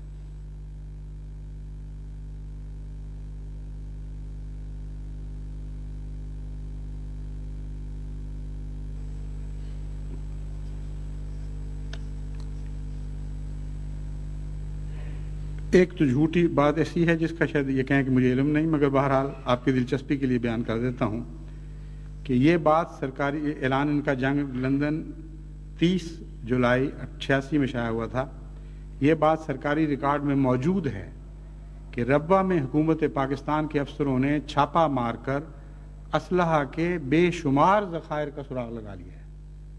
ایک تو جھوٹی بات ایسی ہے جس کا شاید یہ کہیں کہ مجھے علم نہیں، مگر بہرحال آپ کی دلچسپی کے لیے بیان کر دیتا ہوں کہ یہ بات سرکاری اعلان ان کا جنگ لندن 30 جولائی 86 میں شائع ہوا تھا۔ یہ بات سرکاری ریکارڈ میں موجود ہے کہ ربوہ میں حکومت پاکستان کے افسروں نے چھاپا مار کر اسلحہ کے بے شمار ذخائر کا سراغ لگا لیا ہے۔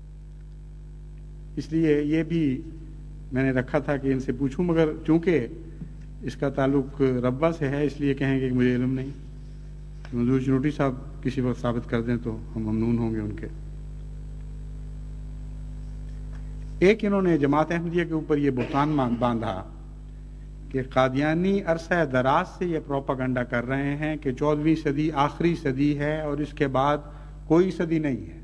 اس لیے یہ بھی میں نے رکھا تھا کہ ان سے پوچھوں، مگر چونکہ اس کا تعلق ربوہ سے ہے اس لیے کہیں گے کہ مجھے علم نہیں۔ منظور چنوٹی صاحب کسی وقت ثابت کر دیں تو ہم ممنون ہوں گے ان کے۔ ایک انہوں نے جماعت احمدیہ کے اوپر یہ بہتان باندھا کہ قادیانی عرصہ دراز سے یہ پروپیگنڈا کر رہے ہیں کہ 14ویں صدی آخری صدی ہے اور اس کے بعد کوئی صدی نہیں ہے۔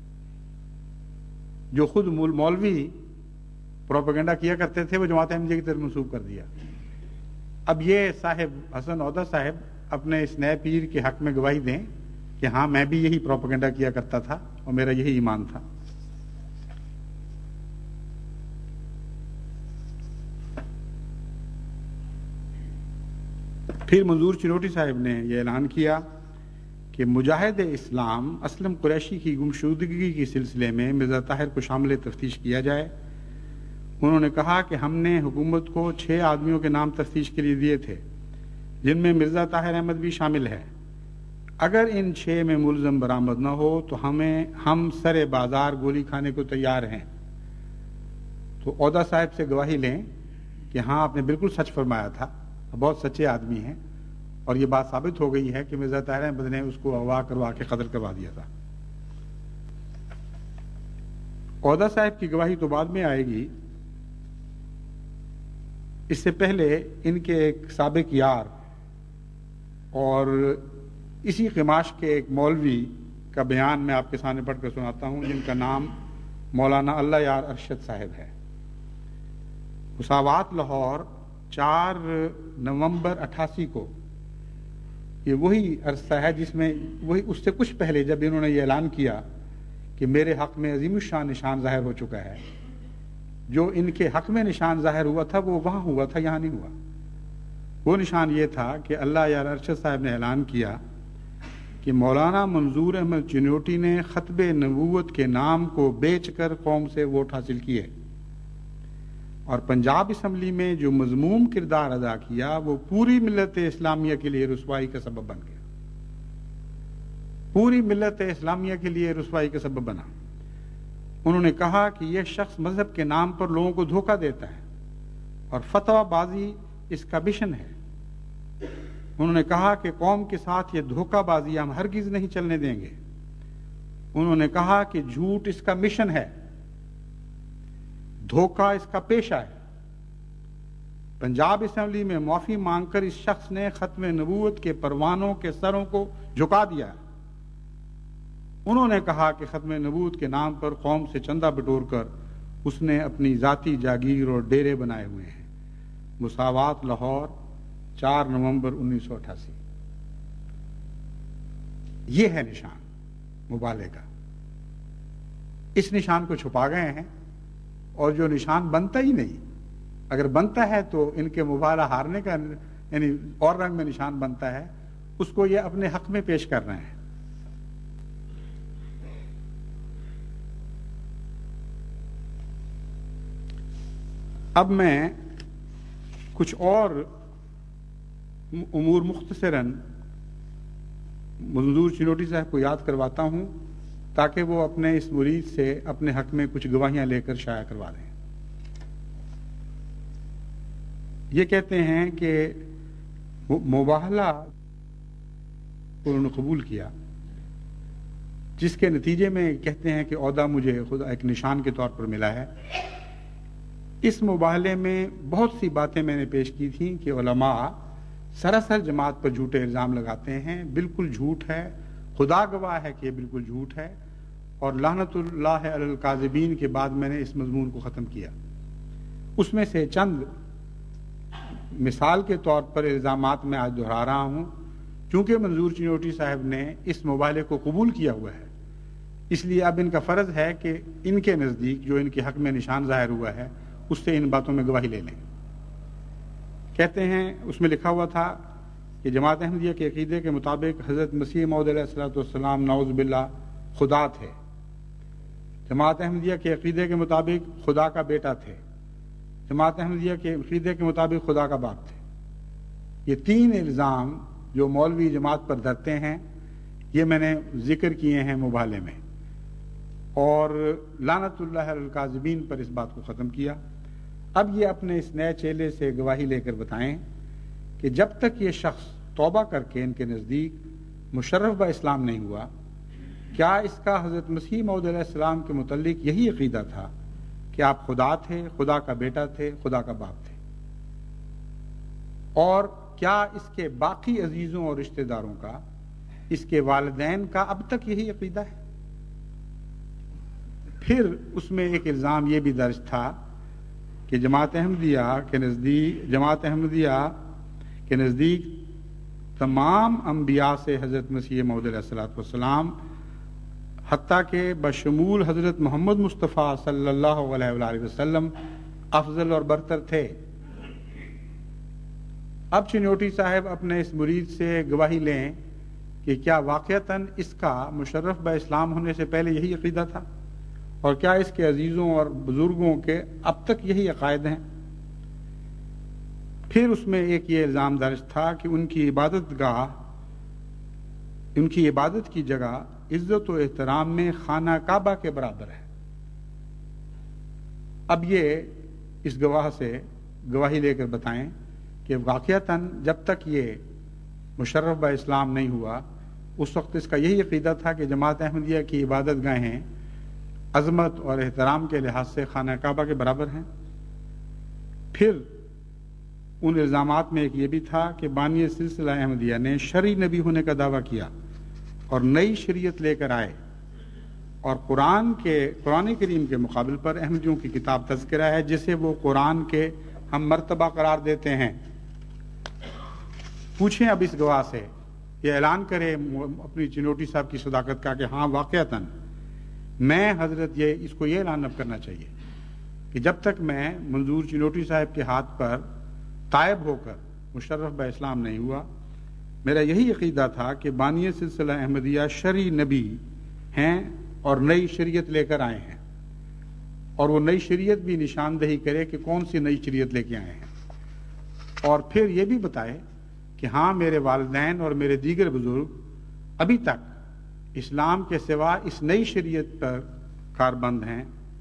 جو خود مولوی پروپیگنڈا کیا کرتے تھے وہ جماعت احمدیہ کی طرف منسوب کر دیا۔ اب یہ صاحب حسن عودہ صاحب اپنے اس نئے پیر کے حق میں گواہی دیں کہ ہاں میں بھی یہی پروپیگنڈا کیا کرتا تھا اور میرا یہی ایمان تھا. پھر منظور چنوٹی صاحب نے یہ اعلان کیا کہ مجاہد اسلام اسلم قریشی کی گمشدگی کے سلسلے میں مرزا طاہر کو شامل تفتیش کیا جائے. انہوں نے کہا کہ ہم نے حکومت کو 6 آدمیوں کے نام تفتیش کے لیے دیے تھے جن میں مرزا طاہر احمد بھی شامل ہے. اگر ان 6 میں ملزم برآمد نہ ہو تو ہم سر بازار گولی کھانے کو تیار ہیں. تو عہدہ صاحب سے گواہی لیں کہ ہاں آپ نے بالکل سچ فرمایا تھا, بہت سچے آدمی ہیں, اور یہ بات ثابت ہو گئی ہے کہ مرزا طاہر احمد نے اس کو اغوا کروا کے قتل کروا دیا تھا. عہدہ صاحب کی گواہی تو بعد میں آئے گی. اس سے پہلے ان کے ایک سابق یار اور اسی قماش کے ایک مولوی کا بیان میں آپ کے سامنے پڑھ کر سناتا ہوں, جن کا نام مولانا اللہ یار ارشد صاحب ہے. مساوات لاہور 4 نومبر 88 کو, یہ وہی عرصہ ہے جس میں وہی اس سے کچھ پہلے جب انہوں نے یہ اعلان کیا کہ میرے حق میں عظیم الشان نشان ظاہر ہو چکا ہے. جو ان کے حق میں نشان ظاہر ہوا تھا وہ وہاں ہوا تھا, یہاں نہیں ہوا. وہ نشان یہ تھا کہ اللہ یار ارشد صاحب نے اعلان کیا کہ مولانا منظور احمد چنوٹی نے ختم نبوت کے نام کو بیچ کر قوم سے ووٹ حاصل کیے, اور پنجاب اسمبلی میں جو مذموم کردار ادا کیا وہ پوری ملت اسلامیہ کے لیے رسوائی کا سبب بن گیا. پوری ملت اسلامیہ کے لیے رسوائی کا سبب بنا. انہوں نے کہا کہ یہ شخص مذہب کے نام پر لوگوں کو دھوکہ دیتا ہے اور فتویٰ بازی اس کا مشن ہے. انہوں نے کہا کہ قوم کے ساتھ یہ دھوکہ بازی ہم ہرگز نہیں چلنے دیں گے. انہوں نے کہا کہ جھوٹ اس کا مشن ہے, دھوکہ اس کا پیشہ ہے. پنجاب اسمبلی میں معافی مانگ کر اس شخص نے ختم نبوت کے پروانوں کے سروں کو جھکا دیا. انہوں نے کہا کہ ختم نبوت کے نام پر قوم سے چندہ بٹور کر اس نے اپنی ذاتی جاگیر اور ڈیرے بنائے ہوئے ہیں. مساوات لاہور 4 نومبر 1988. یہ ہے نشان مبالغے کا. اس نشان کو چھپا گئے ہیں, اور جو نشان بنتا ہی نہیں, اگر بنتا ہے تو ان کے مبالغہ ہارنے کا یعنی اور رنگ میں نشان بنتا ہے, اس کو یہ اپنے حق میں پیش کر رہے ہیں. اب میں کچھ اور امور مختصراً منظور چنوٹی صاحب کو یاد کرواتا ہوں تاکہ وہ اپنے اس مرید سے اپنے حق میں کچھ گواہیاں لے کر شائع کروا دیں. یہ کہتے ہیں کہ مباہلہ انہوں نے قبول کیا, جس کے نتیجے میں کہتے ہیں کہ عہدہ مجھے خدا ایک نشان کے طور پر ملا ہے. اس مباہلے میں بہت سی باتیں میں نے پیش کی تھیں کہ علماء سراسر جماعت پر جھوٹے الزام لگاتے ہیں. بالکل جھوٹ ہے, خدا گواہ ہے کہ یہ بالکل جھوٹ ہے, اور لعنت اللہ علی الکاذبین کے بعد میں نے اس مضمون کو ختم کیا. اس میں سے چند مثال کے طور پر الزامات میں آج دہرا رہا ہوں. چونکہ منظور چنوٹی صاحب نے اس مباہلے کو قبول کیا ہوا ہے, اس لیے اب ان کا فرض ہے کہ ان کے نزدیک جو ان کے حق میں نشان ظاہر ہوا ہے اس سے ان باتوں میں گواہی لے لیں. کہتے ہیں اس میں لکھا ہوا تھا کہ جماعت احمدیہ کے عقیدے کے مطابق حضرت مسیح موعود علیہ الصلوۃ والسلام نعوذ باللہ خدا تھے. جماعت احمدیہ کے عقیدے کے مطابق خدا کا بیٹا تھے. جماعت احمدیہ کے عقیدے کے مطابق خدا کا باپ تھے. یہ 3 الزام جو مولوی جماعت پر دھرتے ہیں یہ میں نے ذکر کیے ہیں مباہلے میں, اور لعنت اللہ علی الکاذبین پر اس بات کو ختم کیا. اب یہ اپنے اس نئے چیلے سے گواہی لے کر بتائیں کہ جب تک یہ شخص توبہ کر کے ان کے نزدیک مشرف با اسلام نہیں ہوا, کیا اس کا حضرت مسیح موعود علیہ السلام کے متعلق یہی عقیدہ تھا کہ آپ خدا تھے, خدا کا بیٹا تھے, خدا کا باپ تھے؟ اور کیا اس کے باقی عزیزوں اور رشتہ داروں کا, اس کے والدین کا اب تک یہی عقیدہ ہے؟ پھر اس میں ایک الزام یہ بھی درج تھا کہ جماعت احمدیہ کے نزدیک تمام انبیاء سے حضرت مسیح موعود علیہ الصلوۃ والسلام حتیٰ کہ بشمول حضرت محمد مصطفیٰ صلی اللہ علیہ وآلہ وسلم افضل اور برتر تھے۔ اب چنوٹی صاحب اپنے اس مرید سے گواہی لیں کہ کیا واقعتاً اس کا مشرف با اسلام ہونے سے پہلے یہی عقیدہ تھا، اور کیا اس کے عزیزوں اور بزرگوں کے اب تک یہی عقائد ہیں؟ پھر اس میں ایک یہ الزام درج تھا کہ ان کی عبادت کی جگہ عزت و احترام میں خانہ کعبہ کے برابر ہے۔ اب یہ اس گواہ سے گواہی لے کر بتائیں کہ واقعتاً جب تک یہ مشرف با اسلام نہیں ہوا اس وقت اس کا یہی عقیدہ تھا کہ جماعت احمدیہ کی عبادت گاہیں عظمت اور احترام کے لحاظ سے خانہ کعبہ کے برابر ہیں۔ پھر ان الزامات میں ایک یہ بھی تھا کہ بانی سلسلہ احمدیہ نے شرعی نبی ہونے کا دعویٰ کیا اور نئی شریعت لے کر آئے، اور قرآن کریم کے مقابل پر احمدیوں کی کتاب تذکرہ ہے جسے وہ قرآن کے ہم مرتبہ قرار دیتے ہیں۔ پوچھیں اب اس گواہ سے، یہ اعلان کرے اپنی چنوٹی صاحب کی صداقت کا کہ ہاں واقعتاً میں حضرت اس کو یہ اعلان اب کرنا چاہیے کہ جب تک میں منظور چنوٹی صاحب کے ہاتھ پر تائب ہو کر مشرف با اسلام نہیں ہوا، میرا یہی عقیدہ تھا کہ بانی سلسلہ احمدیہ شرعی نبی ہیں اور نئی شریعت لے کر آئے ہیں، اور وہ نئی شریعت بھی نشاندہی کرے کہ کون سی نئی شریعت لے کے آئے ہیں، اور پھر یہ بھی بتائے کہ ہاں میرے والدین اور میرے دیگر بزرگ ابھی تک اسلام کے سوا اس نئی شریعت پر کاربند ہیں۔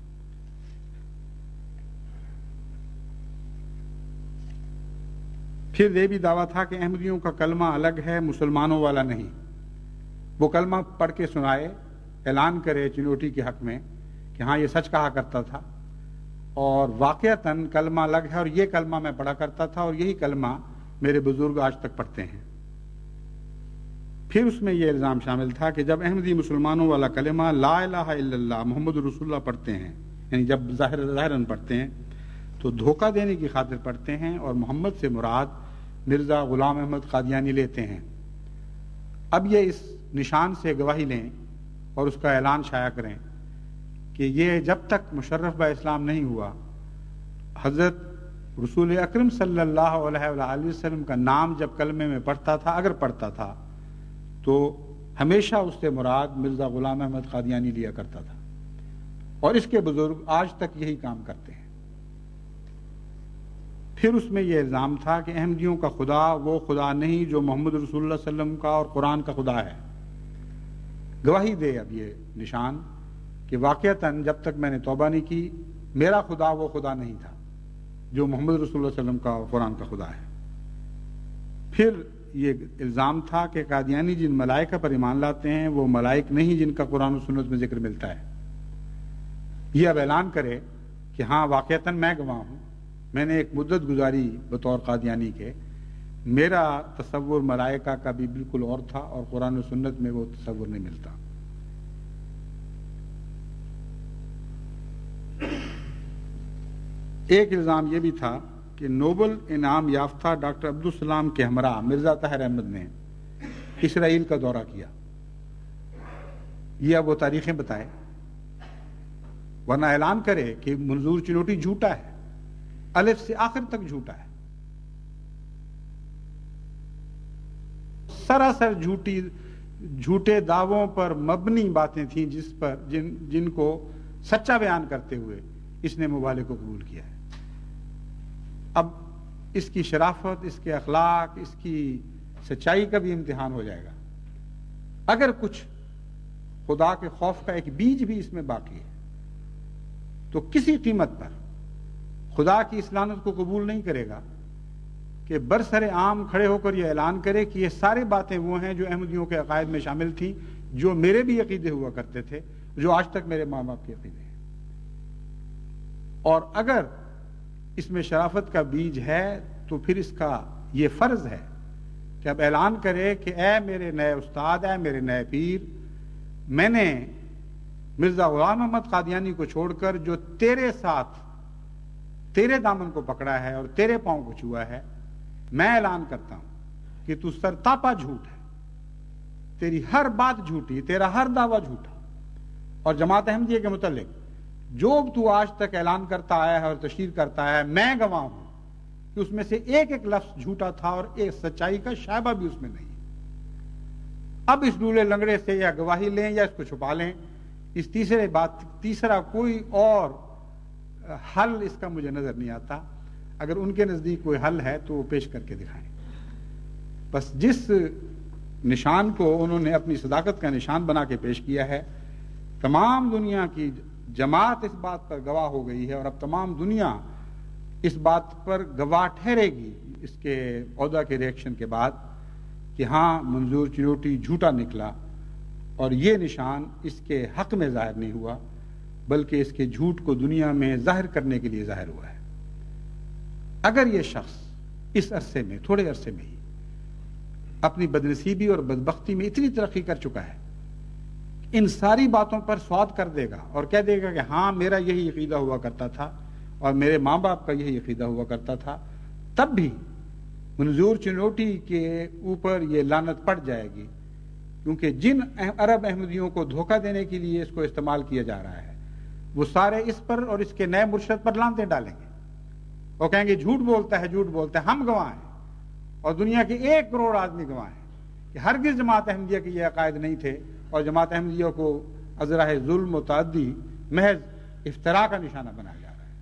پھر یہ بھی دعویٰ تھا کہ احمدیوں کا کلمہ الگ ہے، مسلمانوں والا نہیں۔ وہ کلمہ پڑھ کے سنائے، اعلان کرے چنوٹی کے حق میں کہ ہاں یہ سچ کہا کرتا تھا، اور واقعتاً کلمہ الگ ہے، اور یہ کلمہ میں پڑھا کرتا تھا، اور یہی کلمہ میرے بزرگ آج تک پڑھتے ہیں۔ پھر اس میں یہ الزام شامل تھا کہ جب احمدی مسلمانوں والا کلمہ لا الہ الا اللہ محمد رسول اللہ پڑھتے ہیں، یعنی جب ظاہراً پڑھتے ہیں تو دھوکہ دینے کی خاطر پڑھتے ہیں، اور محمد سے مراد مرزا غلام احمد قادیانی لیتے ہیں۔ اب یہ اس نشان سے گواہی لیں اور اس کا اعلان شائع کریں کہ یہ جب تک مشرف با اسلام نہیں ہوا، حضرت رسول اکرم صلی اللہ علیہ وآلہ وسلم کا نام جب کلمے میں پڑھتا تھا، اگر پڑھتا تھا تو ہمیشہ اس سے مراد مرزا غلام احمد قادیانی لیا کرتا تھا، اور اس کے بزرگ آج تک یہی کام کرتے ہیں۔ پھر اس میں یہ الزام تھا کہ احمدیوں کا خدا وہ خدا نہیں جو محمد رسول اللہ صلی اللہ علیہ وسلم کا اور قرآن کا خدا ہے۔ گواہی دے اب یہ نشان کہ واقعتاً جب تک میں نے توبہ نہیں کی میرا خدا وہ خدا نہیں تھا جو محمد رسول اللہ صلی اللہ علیہ وسلم کا اور قرآن کا خدا ہے۔ پھر یہ الزام تھا کہ قادیانی جن ملائکہ پر ایمان لاتے ہیں وہ ملائک نہیں جن کا قرآن و سنت میں ذکر ملتا ہے۔ یہ اب اعلان کرے کہ ہاں واقعتاً میں گواہ ہوں، میں نے ایک مدت گزاری بطور قادیانی کے، میرا تصور ملائکہ کا بھی بالکل اور تھا، اور قرآن و سنت میں وہ تصور نہیں ملتا۔ ایک الزام یہ بھی تھا کہ نوبل انعام یافتہ ڈاکٹر عبدالسلام کے ہمراہ مرزا طاہر احمد نے اسرائیل کا دورہ کیا۔ یہ اب وہ تاریخیں بتائے، ورنہ اعلان کرے کہ منظور چنوٹی جھوٹا ہے، الف سے آخر تک جھوٹا ہے، سراسر جھوٹے دعووں پر مبنی باتیں تھیں جن کو سچا بیان کرتے ہوئے اس نے مبالغے کو قبول کیا ہے۔ اب اس کی شرافت، اس کے اخلاق، اس کی سچائی کا بھی امتحان ہو جائے گا۔ اگر کچھ خدا کے خوف کا ایک بیج بھی اس میں باقی ہے تو کسی قیمت پر خدا کی اس لعنت کو قبول نہیں کرے گا کہ برسر عام کھڑے ہو کر یہ اعلان کرے کہ یہ ساری باتیں وہ ہیں جو احمدیوں کے عقائد میں شامل تھیں، جو میرے بھی عقیدے ہوا کرتے تھے، جو آج تک میرے ماں باپ کے عقیدے ہیں۔ اور اگر اس میں شرافت کا بیج ہے تو پھر اس کا یہ فرض ہے کہ اب اعلان کرے کہ اے میرے نئے استاد، اے میرے نئے پیر، میں نے مرزا غلام احمد قادیانی کو چھوڑ کر جو تیرے ساتھ تیرے دامن کو پکڑا ہے اور تیرے پاؤں کو چھوا ہے، میں اعلان کرتا ہوں کہ تو سرتاپا جھوٹ ہے، تیری ہر بات جھوٹی، تیرا ہر دعویٰ جھوٹا. اور جماعت احمدیہ کے متعلق جو تو آج تک اعلان کرتا آیا ہے اور تشہیر کرتا ہے، میں گواہ ہوں کہ اس میں سے ایک ایک لفظ جھوٹا تھا اور ایک سچائی کا شائبہ بھی اس میں نہیں. اب اس لولے لنگڑے سے یا گواہی لیں یا اس کو چھپا لیں، اس تیسرا کوئی اور حل اس کا مجھے نظر نہیں آتا. اگر ان کے نزدیک کوئی حل ہے تو وہ پیش کر کے دکھائیں. بس جس نشان کو انہوں نے اپنی صداقت کا نشان بنا کے پیش کیا ہے، تمام دنیا کی جماعت اس بات پر گواہ ہو گئی ہے، اور اب تمام دنیا اس بات پر گواہ ٹھہرے گی اس کے عہدہ کے ریئیکشن کے بعد کہ ہاں منظور چنوٹی جھوٹا نکلا، اور یہ نشان اس کے حق میں ظاہر نہیں ہوا بلکہ اس کے جھوٹ کو دنیا میں ظاہر کرنے کے لیے ظاہر ہوا ہے. اگر یہ شخص اس عرصے میں، تھوڑے عرصے میں ہی اپنی بدنصیبی اور بدبختی میں اتنی ترقی کر چکا ہے، ان ساری باتوں پر سواد کر دے گا اور کہہ دے گا کہ ہاں میرا یہی عقیدہ ہوا کرتا تھا اور میرے ماں باپ کا یہی عقیدہ ہوا کرتا تھا، تب بھی منظور چنوٹی کے اوپر یہ لعنت پڑ جائے گی، کیونکہ جن عرب احمدیوں کو دھوکہ دینے کے لیے اس کو استعمال کیا جا رہا ہے وہ سارے اس پر اور اس کے نئے مرشد پر لعنتیں ڈالیں گے. وہ کہیں گے جھوٹ بولتا ہے، جھوٹ بولتا ہے. ہم گواہ ہیں اور دنیا کے 1 کروڑ آدمی گواہ ہیں کہ ہرگز جماعت احمدیہ کے یہ عقائد نہیں تھے، اور جماعت احمدیہ کو ازراہ ظلم و تعدی محض افتراء کا نشانہ بنایا جا رہا ہے.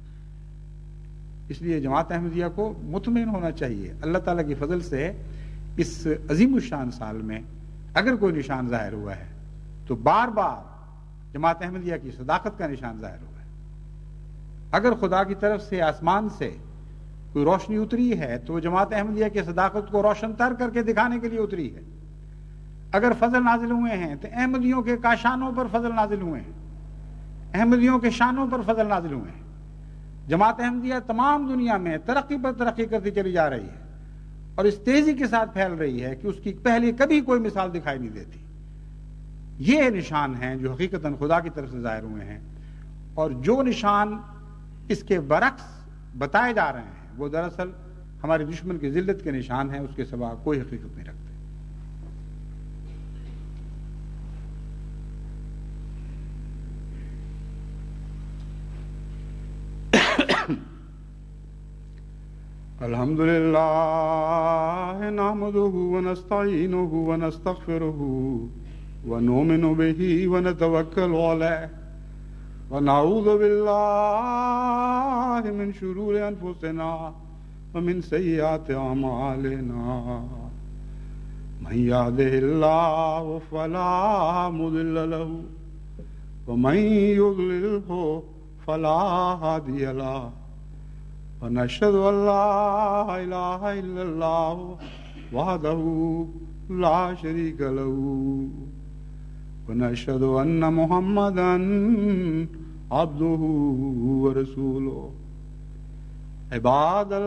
اس لیے جماعت احمدیہ کو مطمئن ہونا چاہیے. اللہ تعالیٰ کی فضل سے اس عظیم الشان سال میں اگر کوئی نشان ظاہر ہوا ہے تو بار بار جماعت احمدیہ کی صداقت کا نشان ظاہر ہوا ہے. اگر خدا کی طرف سے آسمان سے کوئی روشنی اتری ہے تو جماعت احمدیہ کی صداقت کو روشن تر کر کے دکھانے کے لیے اتری ہے. اگر فضل نازل ہوئے ہیں تو احمدیوں کے کاشانوں پر فضل نازل ہوئے ہیں، احمدیوں کے شانوں پر فضل نازل ہوئے ہیں. جماعت احمدیہ تمام دنیا میں ترقی پر ترقی کرتی چلی جا رہی ہے اور اس تیزی کے ساتھ پھیل رہی ہے کہ اس کی پہلے کبھی کوئی مثال دکھائی نہیں دیتی. یہ نشان ہیں جو حقیقتاً خدا کی طرف سے ظاہر ہوئے ہیں، اور جو نشان اس کے برعکس بتائے جا رہے ہیں وہ دراصل ہمارے دشمن کی ذلت کے نشان ہیں، اس کے سوا کوئی حقیقت نہیں رکھتے. الحمد لله نحمده ونستعينه ونستغفره ونؤمن به ونتوكل عليه ونعوذ بالله من شرور أنفسنا ومن سيئات أعمالنا من يهده الله فلا مضل له ومن يضلله فلا هادي له ونشهد أن لا إله إلا الله وحده لا شريك له ونشهد أن محمدا عبده ورسوله. عباد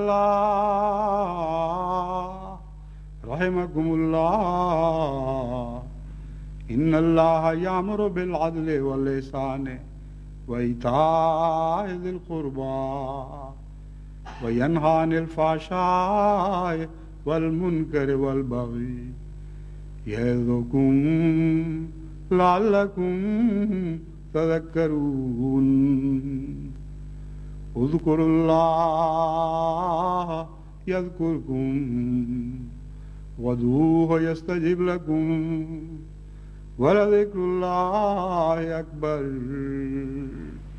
الله رحمكم الله إن الله يأمر بالعدل والإحسان وإيتاء ذي القربى وينهى عن الفحشاء والمنكر والبغي يعظكم لعلكم تذكرون. اذكروا الله يذكركم وادعوه يستجب لكم ولذكر الله أكبر.